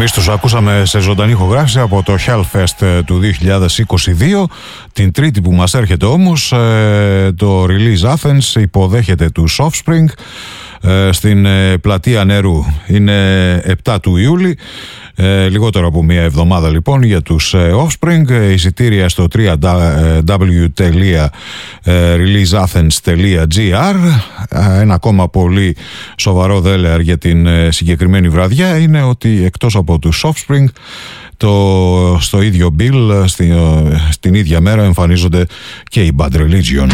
Εμείς τους ακούσαμε σε ζωντανή ηχογράφηση από το Hellfest του 2022. Την Τρίτη που μας έρχεται όμως, το Release Athens υποδέχεται τους Offspring στην πλατεία Νερού. Είναι 7 του Ιούλη, λιγότερο από μία εβδομάδα λοιπόν για τους Offspring. Εισιτήρια στο www.releaseathens.gr. Ένα ακόμα πολύ σοβαρό δέλεαρ για την συγκεκριμένη βραδιά είναι ότι εκτός από τους Offspring, στο ίδιο bill, στην ίδια μέρα εμφανίζονται και οι Bad Religion.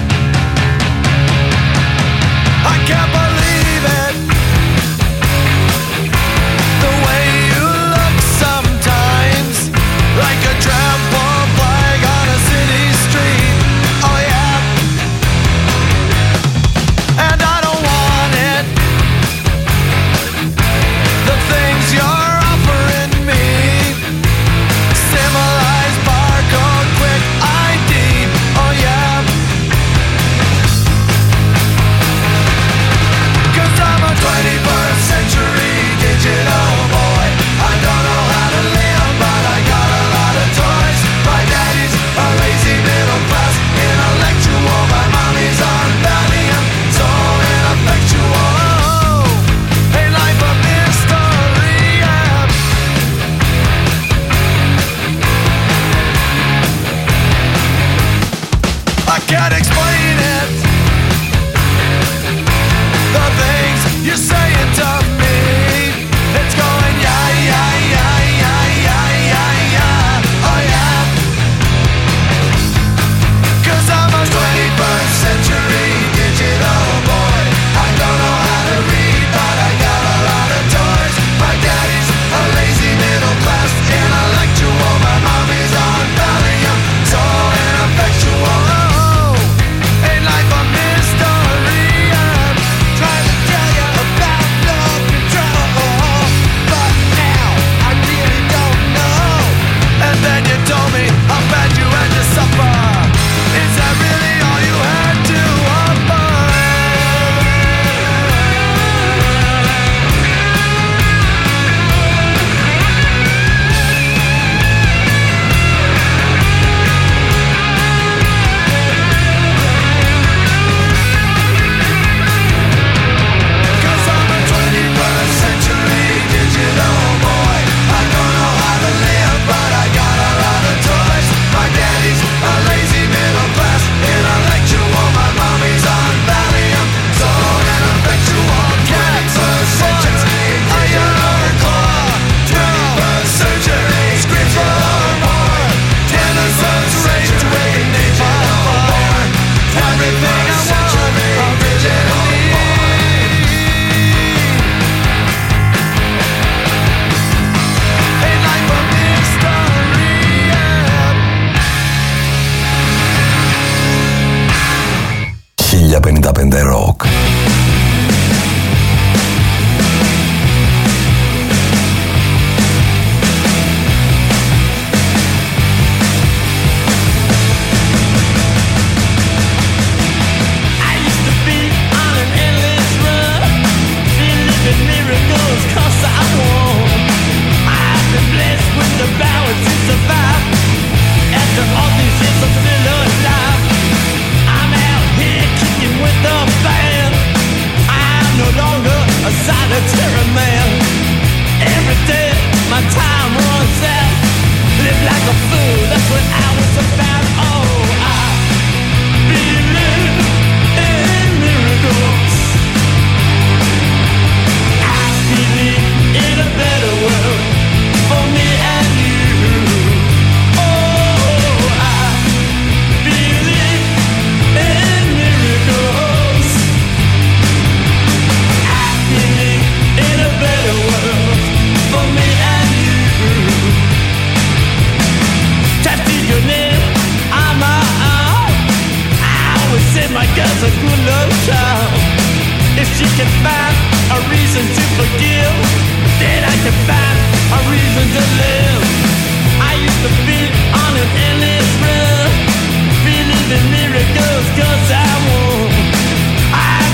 Rock.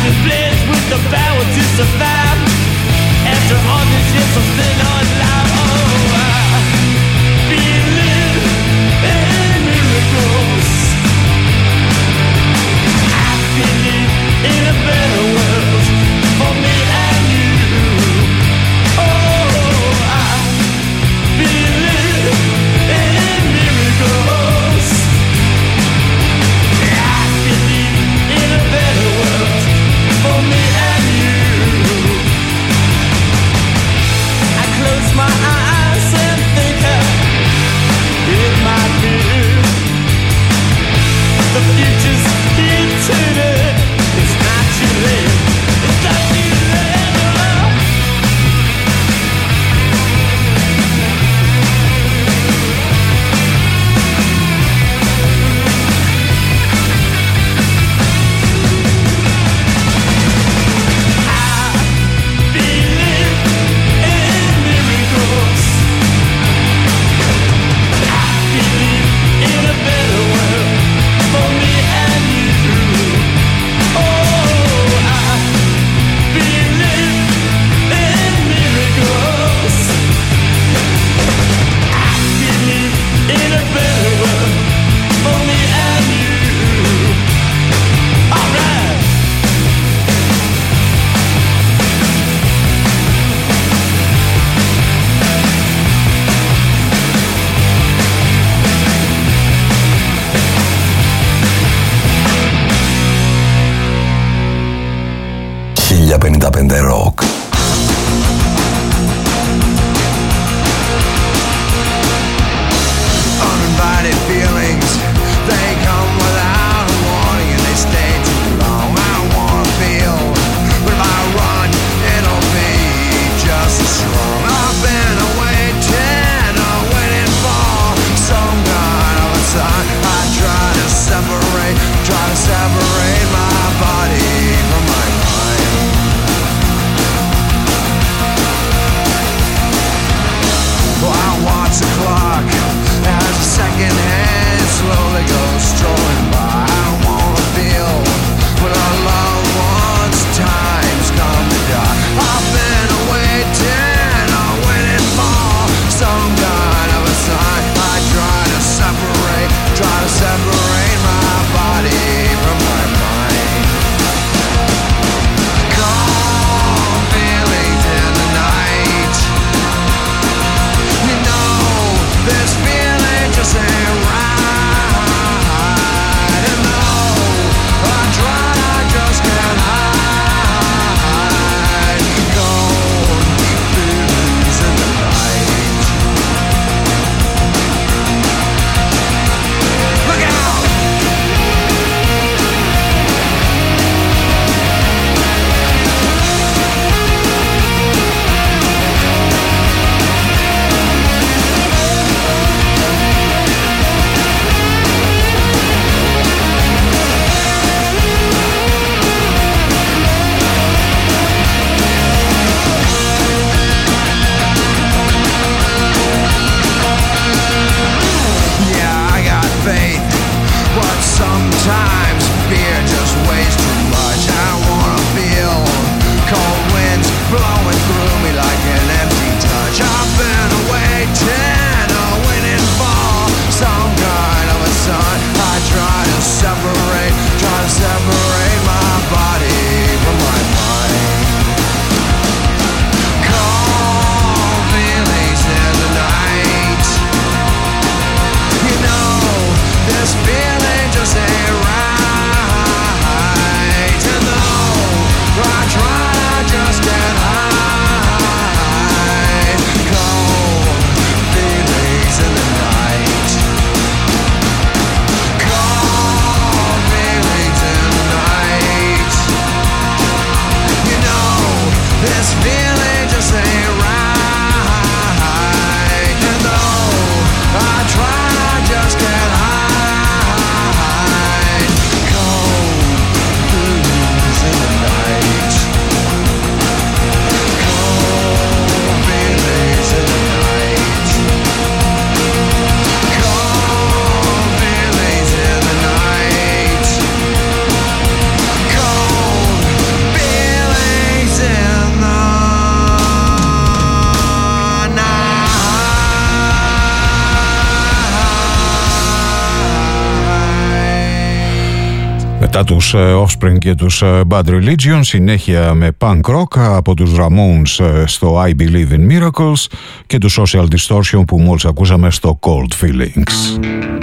Survive after all these years I'm still alive. για 55 Rock. Uninvited feelings, they come without a warning and they stay too long. I don't wanna feel, but if I run, it'll be just as strong. I've been waiting for some kind of a sign. I try to separate my body from my mind. Well, I watch the clock as a second hand slowly goes strolling by. I don't wanna feel when our loved ones' time's come to die. I've been waiting for some kind of a sign. I try to separate my body from my mind. Cold feelings in the night. You know this feeling just ain't right. And though I try, I just can't hide. Cold feelings in the night. Look out! Yeah, I got faith, but sometimes fear just weighs too much. I wanna feel cold winds blowing through me like an empty touch. I've been waiting for some kind of a sign. I try to separate my body from my mind. Cold feelings in the night. You know, this feeling just ain't right. And though I try, I just can't hide. Cold feelings in the night. Cold feelings in the night. You know, this feeling just ain't right. And though I try, I just can't hide. Cold feelings in the night. Cold feelings in the night. Cold feelings in the night. Cold feelings in the night. Μετά τους Offspring και τους Bad Religion, συνέχεια με punk rock από τους Ramones στο I Believe in Miracles και του Social Distortion που μόλις ακούσαμε στο Cold Feelings.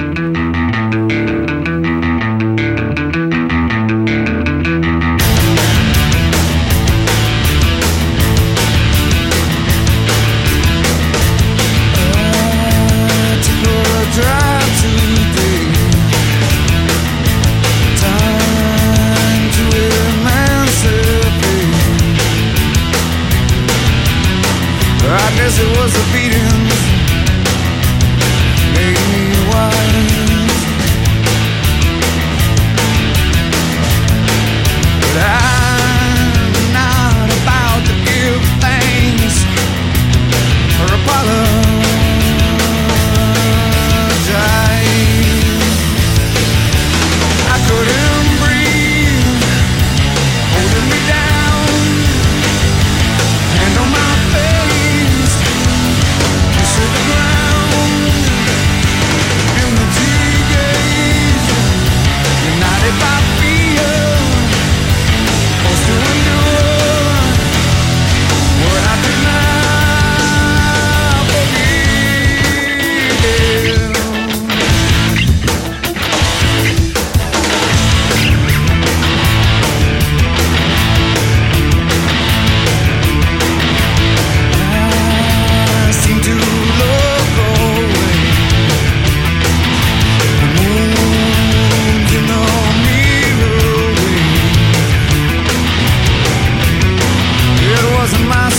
I guess it was the beatings made me wise. But I'm not about to give thanks or apologize. I couldn't breathe, holding me down, hand on my face. You said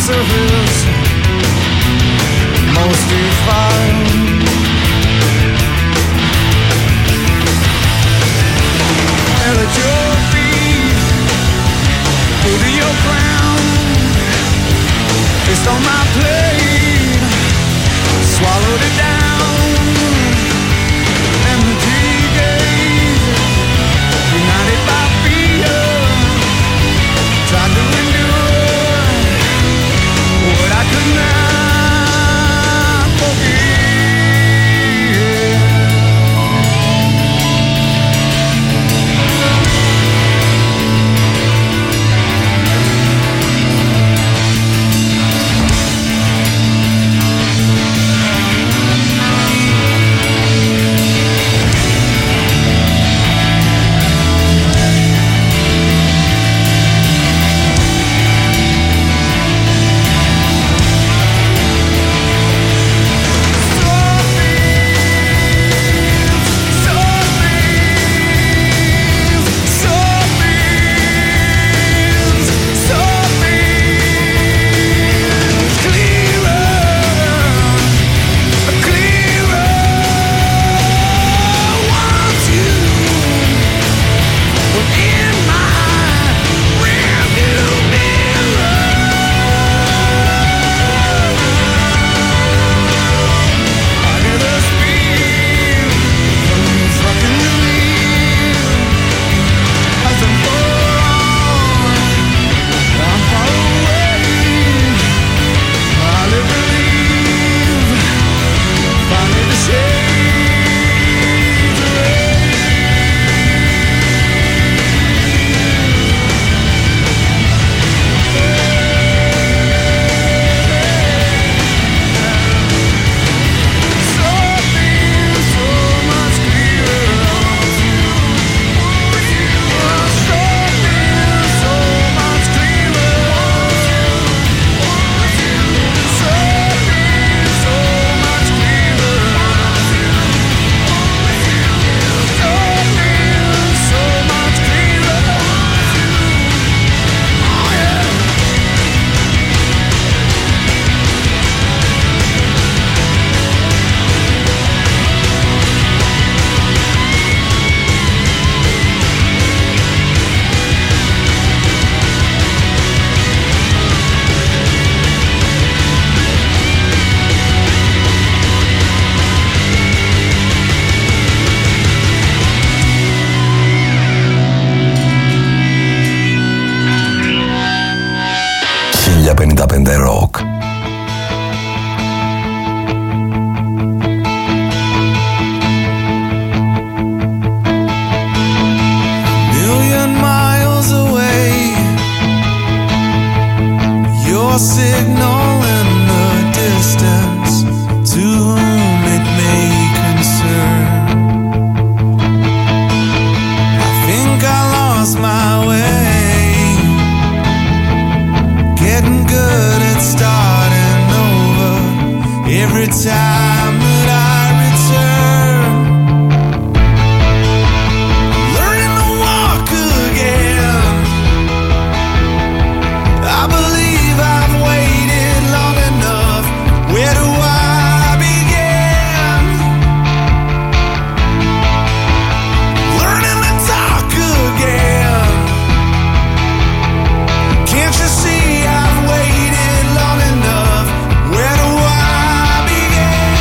surface, most defiled. Held at your feet, go to your ground, placed on my plate, swallowed it down, and the gaze, united by fear, tried to endure what I could not forget. Rock. Million miles away, your signal in the distance, to whom it may concern. I think I lost my way, getting good at starting over every time that I return. Learning to walk again, I believe I've waited long enough. Where do I begin? Learning to talk again. Can't you see I've waited long enough? Where do I begin?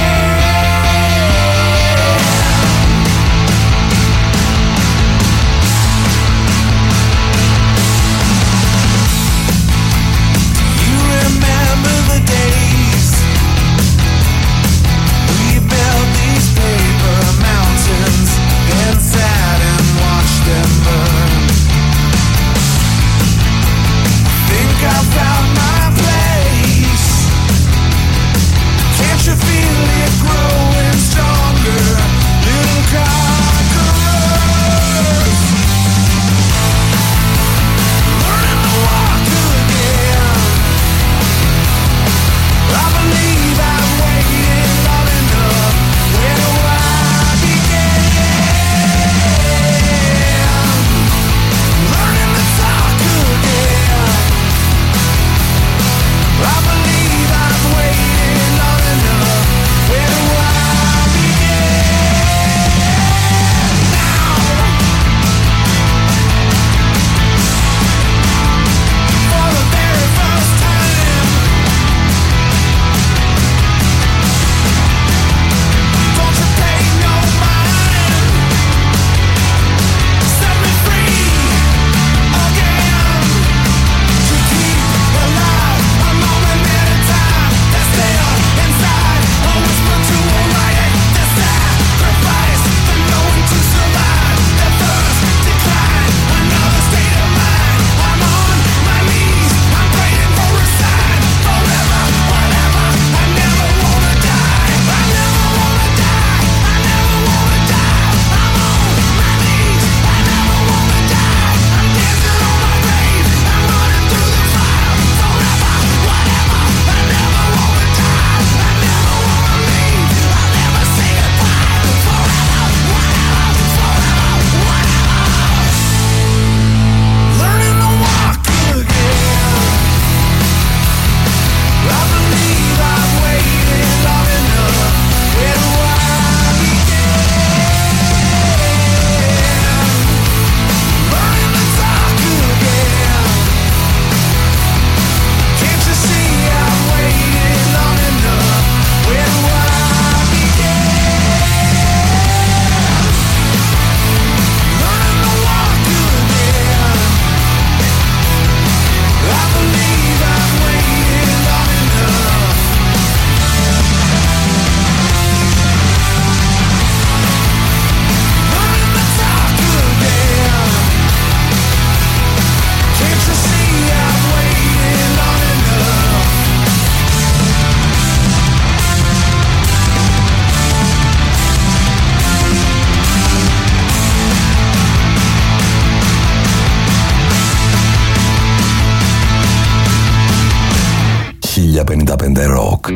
1055 Rock.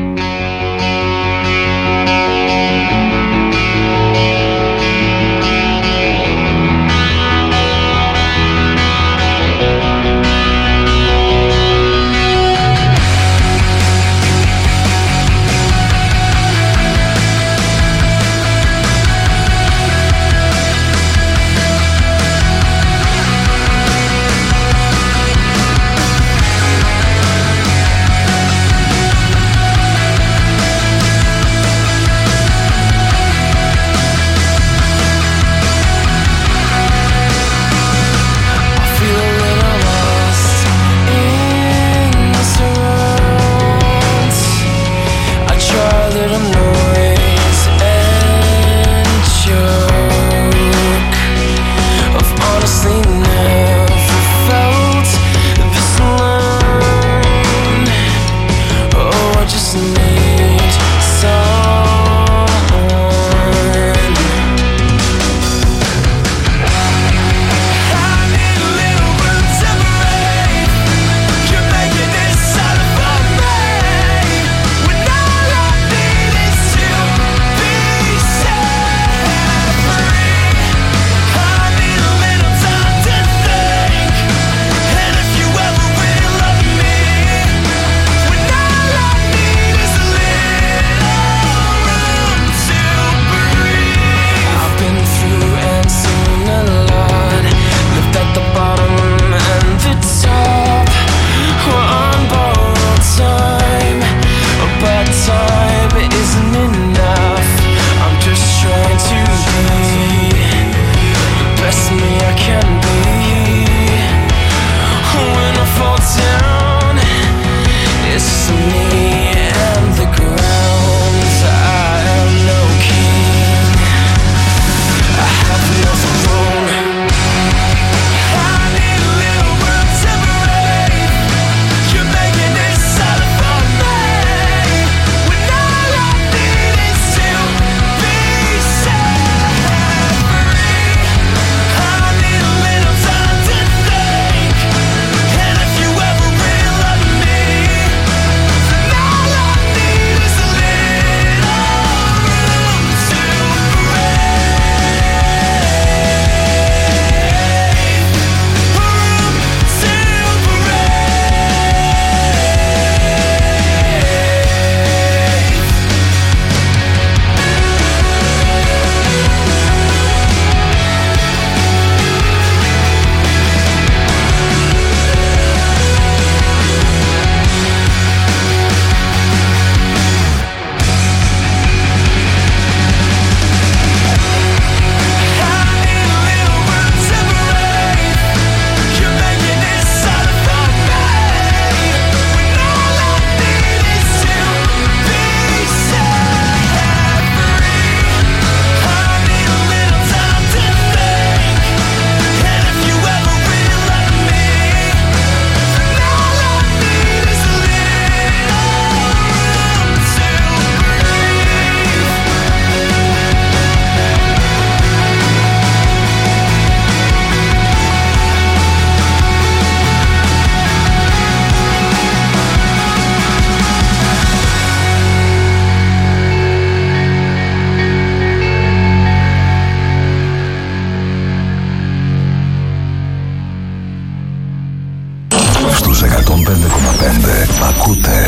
Ακούτε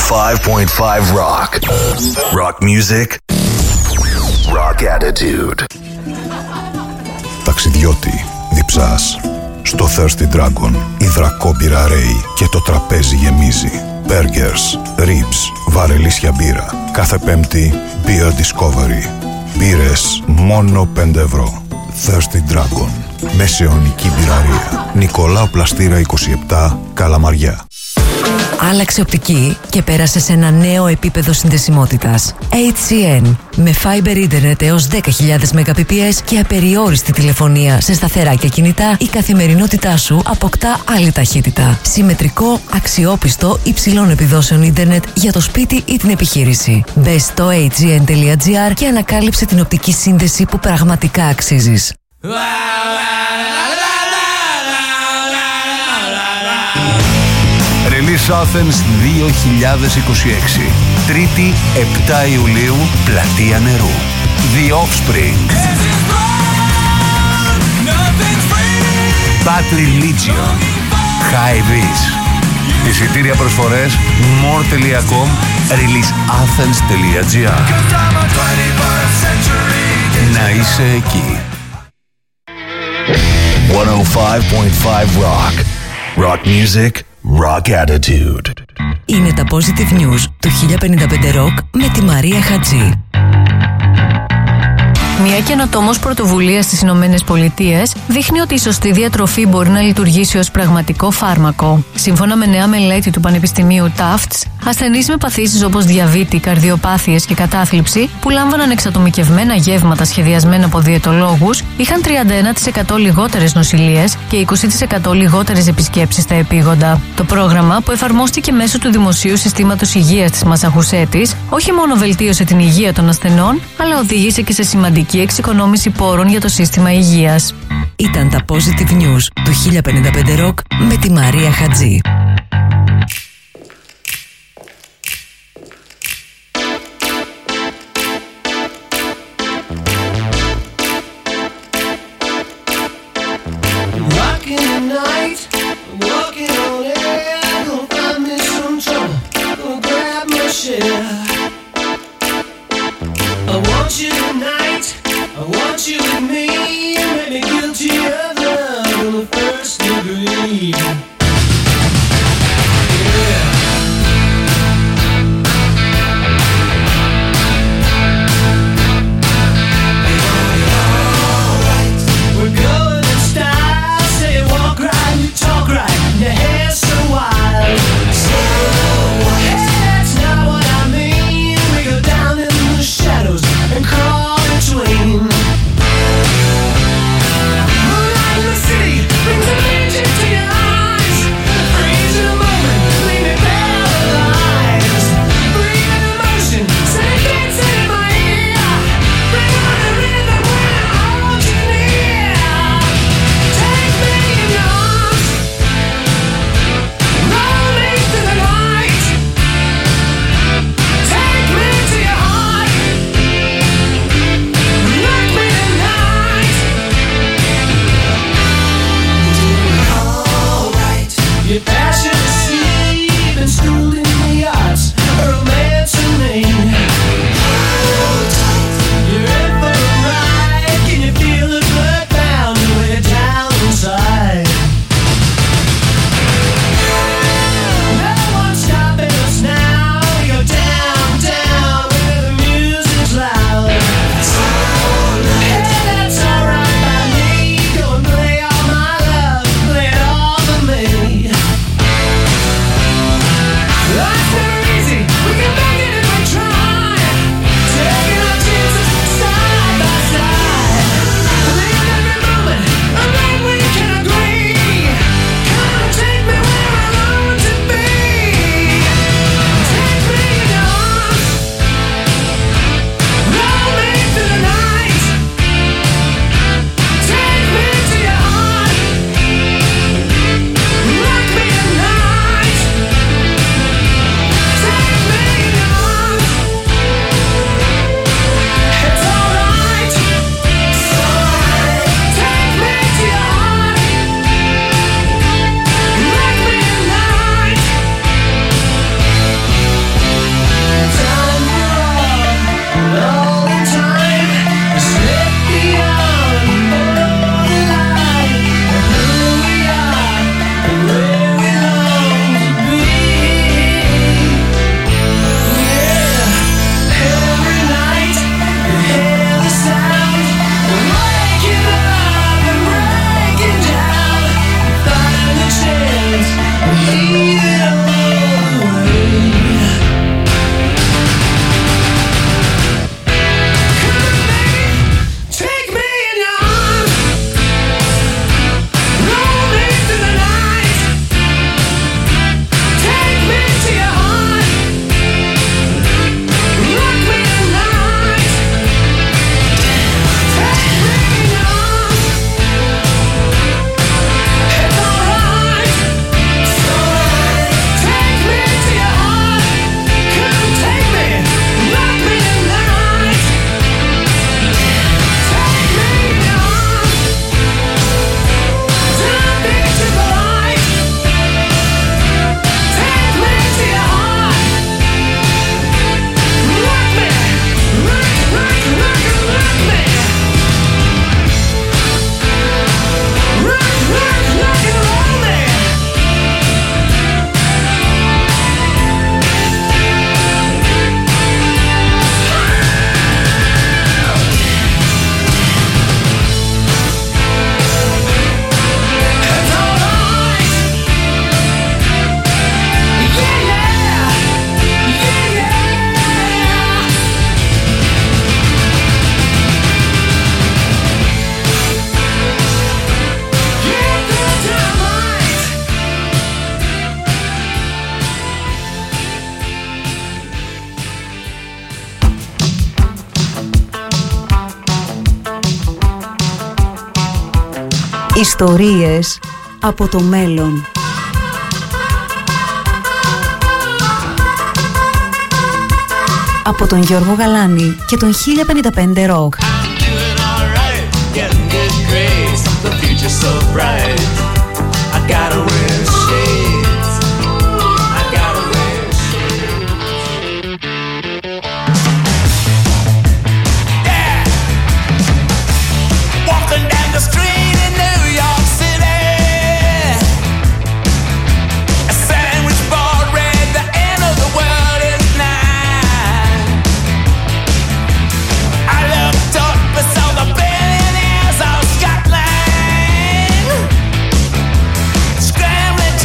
105.5 Rock. Rock music. Rock attitude. Ταξιδιώτη, διψάς. Στο Thirsty Dragon η δρακόμπυρα ρέει και το τραπέζι γεμίζει. Burgers, ribs, βαρελίσια μπύρα. Κάθε Πέμπτη Beer Discovery. Μπύρες μόνο 5 ευρώ. Thirsty Dragon. Μεσαιωνική μπυραρία. Νικολάου Πλαστήρα 27, Καλαμαριά. Άλλαξε οπτική και πέρασε σε ένα νέο επίπεδο συνδεσιμότητας. HCN. Με Fiber Internet έως 10.000 Mbps και απεριόριστη τηλεφωνία σε σταθερά και κινητά, η καθημερινότητά σου αποκτά άλλη ταχύτητα. Συμμετρικό, αξιόπιστο, υψηλών επιδόσεων ίντερνετ για το σπίτι ή την επιχείρηση. Μπες στο hgn.gr και ανακάλυψε την οπτική σύνδεση που πραγματικά αξίζεις. Release Release Athens 2026. Τρίτη 7 Ιουλίου, Πλατεία Νερού. The Offspring, Bad Religion, High Vis. Εισιτήρια προσφορές more.com, releaseathens.gr. Να είσαι εκεί. 105.5 Rock. Rock music, rock attitude. Είναι τα Positive News του 1055 Rock με τη Μαρία Χατζή. Μια καινοτόμος πρωτοβουλία στις Ηνωμένες Πολιτείες δείχνει ότι η σωστή διατροφή μπορεί να λειτουργήσει ως πραγματικό φάρμακο. Σύμφωνα με νέα μελέτη του Πανεπιστημίου Tufts, ασθενείς με παθήσεις όπως διαβήτη, καρδιοπάθειες και κατάθλιψη που λάμβαναν εξατομικευμένα γεύματα σχεδιασμένα από διαιτολόγους είχαν 31% λιγότερες νοσηλίες και 20% λιγότερες επισκέψεις στα επίγοντα. Το πρόγραμμα, που εφαρμόστηκε μέσω του Δημοσίου Συστήματος Υγείας της Μασαχουσέτης, όχι μόνο βελτίωσε την υγεία των ασθενών, αλλά οδήγησε και σε σημαντική εξοικονόμηση πόρων για το σύστημα υγείας. Ήταν τα Positive News του 1055 Rock με τη Μαρία Χατζή. Ιστορίες από το μέλλον. Από τον Γιώργο Γαλάνη και τον 1055 Rock. Scrambling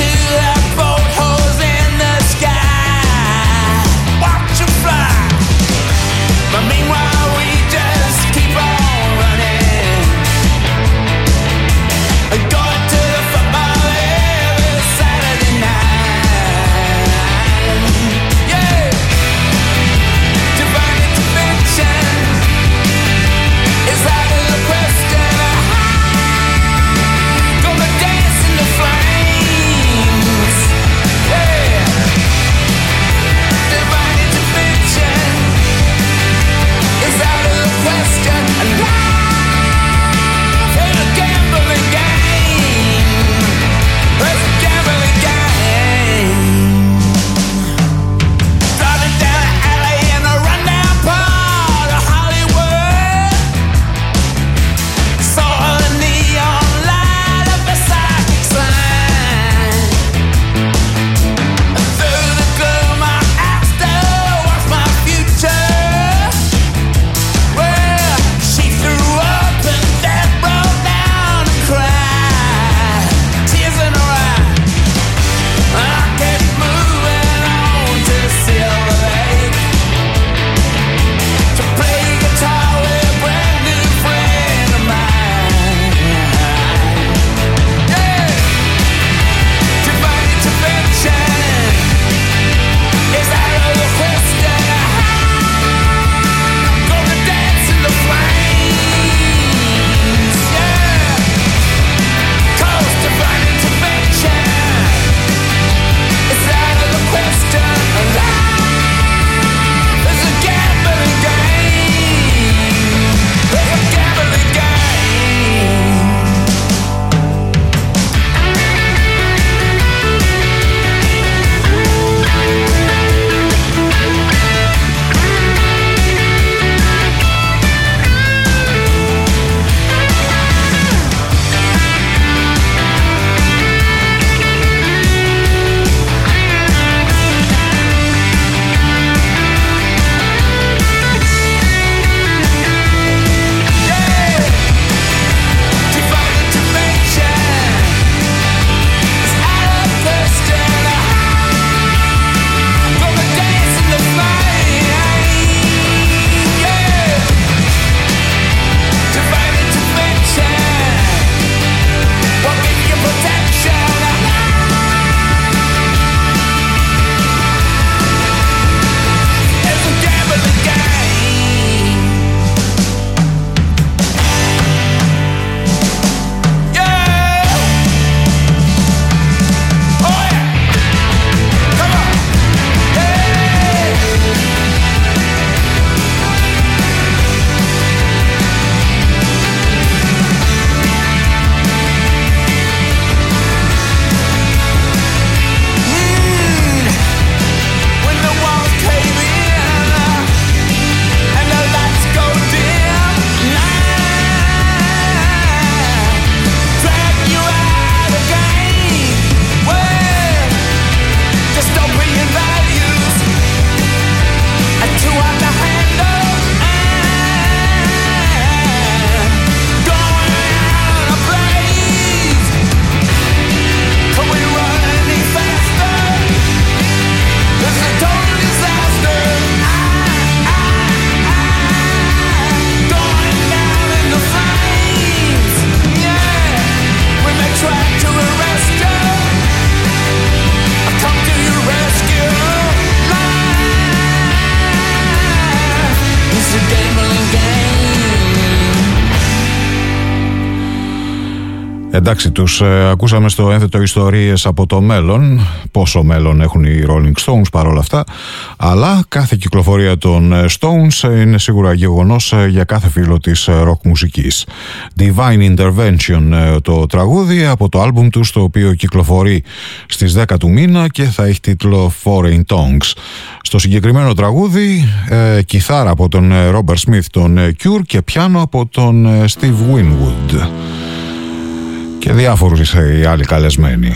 Εντάξει, τους ακούσαμε στο ένθετο ιστορίες από το μέλλον, πόσο μέλλον έχουν οι Rolling Stones παρόλα αυτά, αλλά κάθε κυκλοφορία των Stones είναι σίγουρα γεγονός για κάθε φίλο της rock μουσικής. Divine Intervention το τραγούδι από το άλμπουμ τους, το οποίο κυκλοφορεί στις 10 του μήνα και θα έχει τίτλο Foreign Tongues. Στο συγκεκριμένο τραγούδι κιθάρα από τον Robert Smith, τον Cure, και πιάνο από τον Steve Winwood και διάφορους οι άλλοι καλεσμένοι.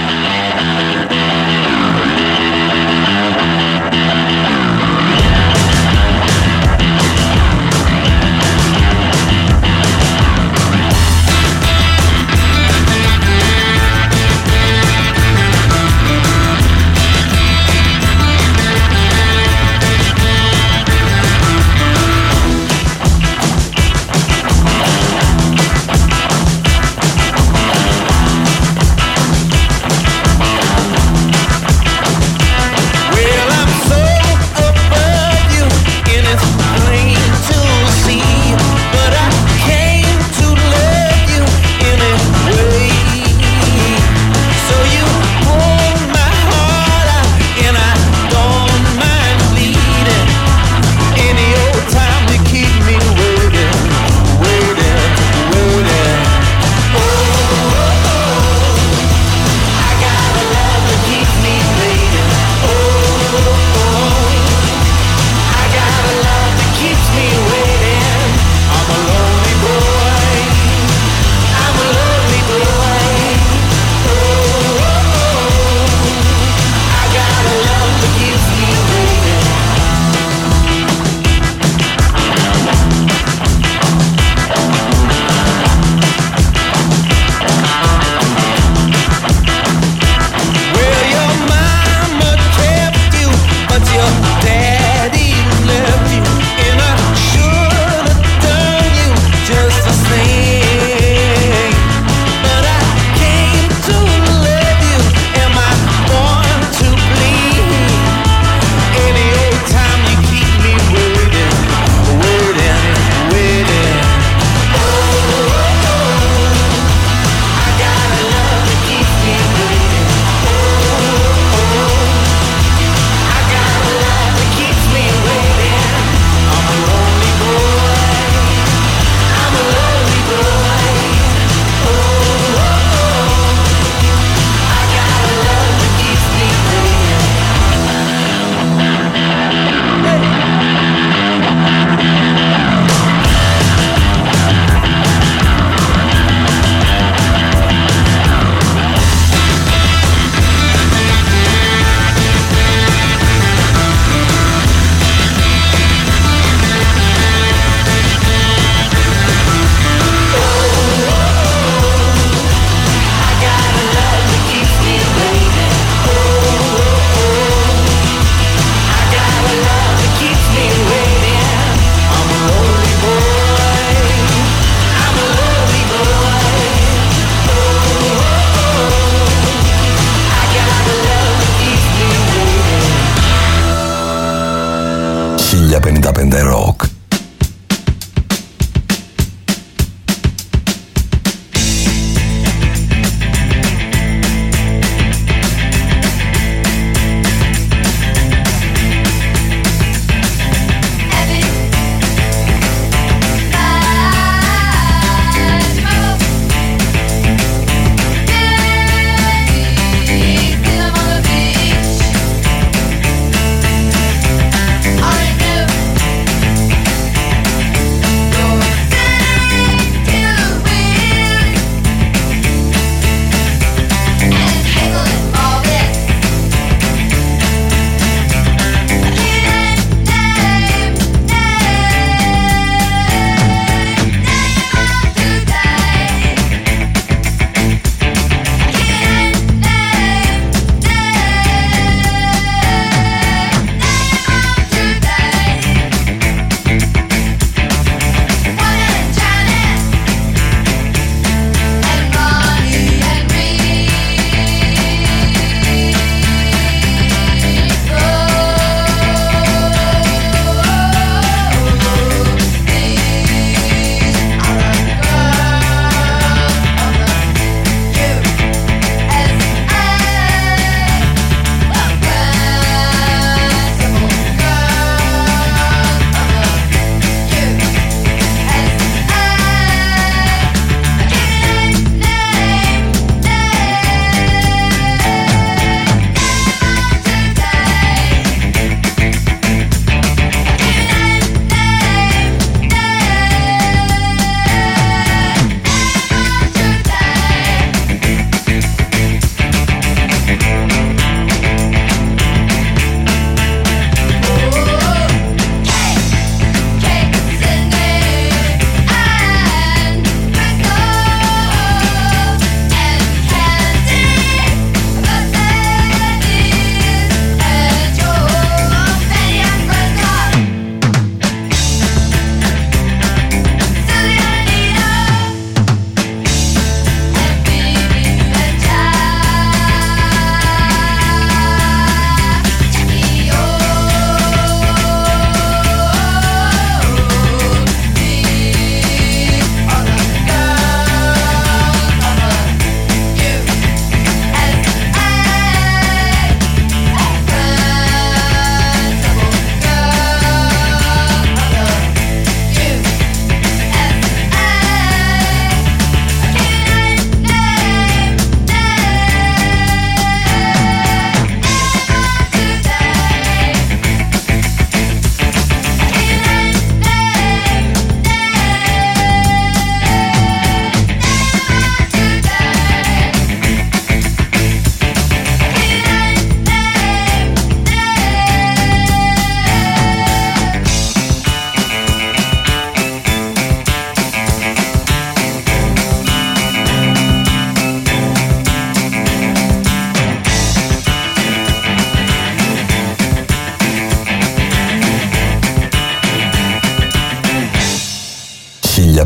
Rock. I know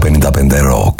1055 Rock.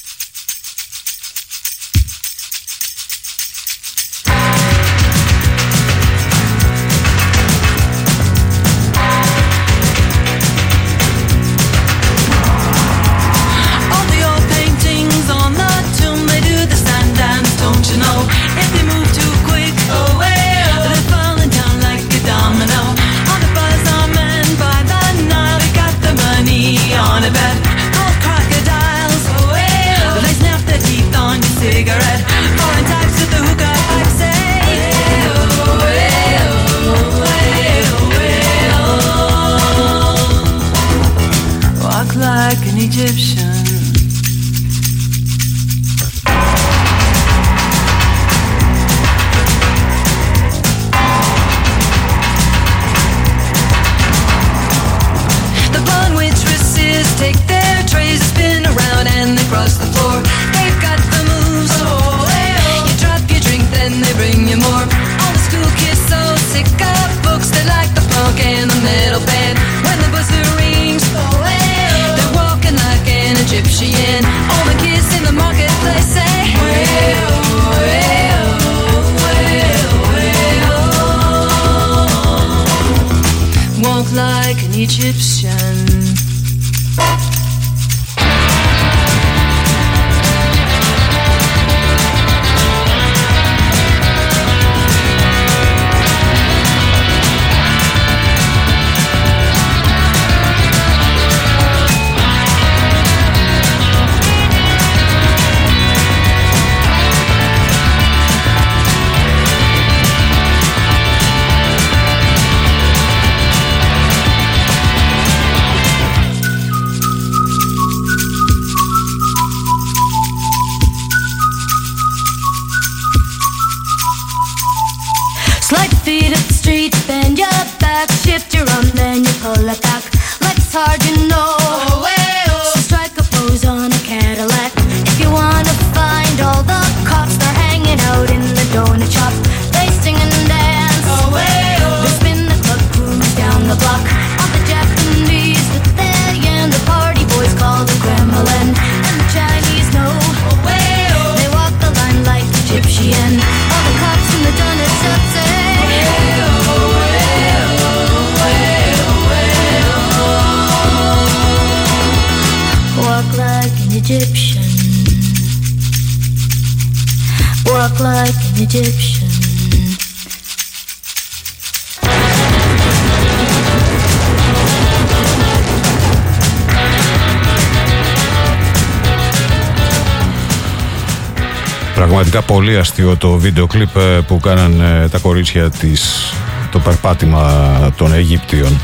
Πραγματικά πολύ αστείο το βίντεο κλιπ που κάναν τα κορίτσια της, το περπάτημα των Αιγύπτιων.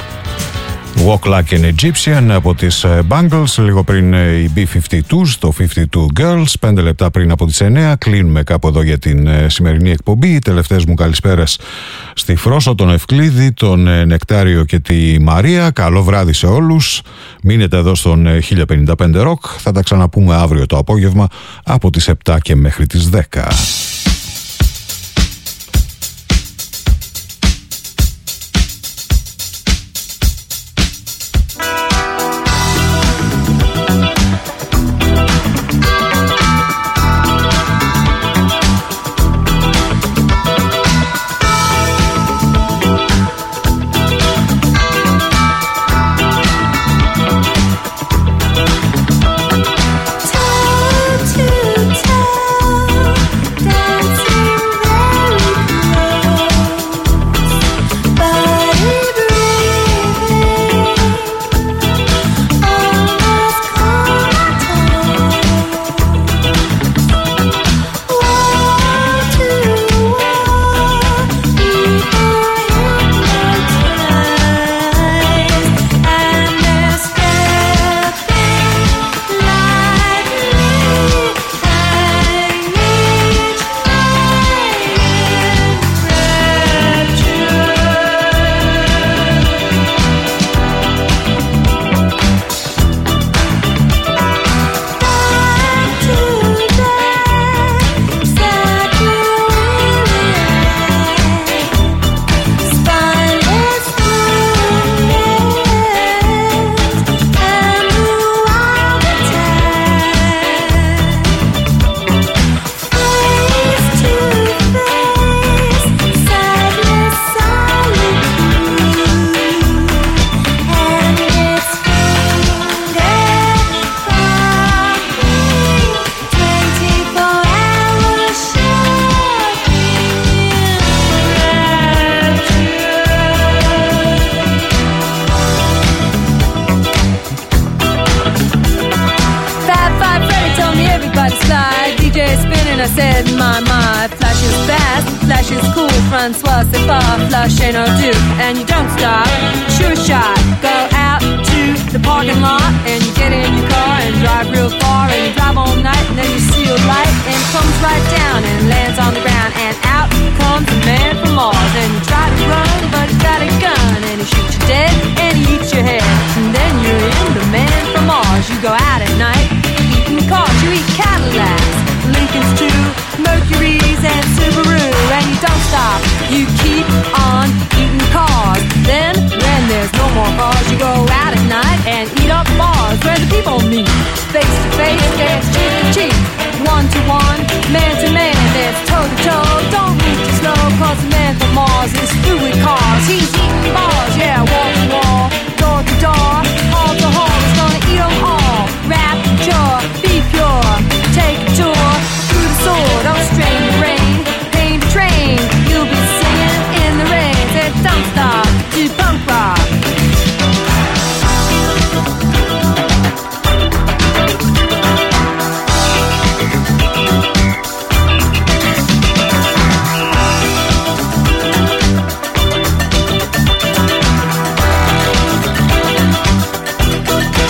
Walk Like an Egyptian από τις Bangles, λίγο πριν οι B-52s, το 52 Girls, 5 λεπτά πριν από τις 9. Κλείνουμε κάπου εδώ για την σημερινή εκπομπή. Οι τελευταίες μου καλησπέρας στη Φρόσο, τον Ευκλήδη, τον Νεκτάριο και τη Μαρία. Καλό βράδυ σε όλους. Μείνετε εδώ στον 1055 Rock. Θα τα ξαναπούμε αύριο το απόγευμα από τις 7 και μέχρι τις 10. Dance swastika, flush and or do, and you don't stop. Sure shot, go out to the parking lot, and you get in your car and drive real far, and you drive all night, and then you see a light, and it comes right down and lands on the ground, and out comes a man from Mars, and you try to run, but you got a gun,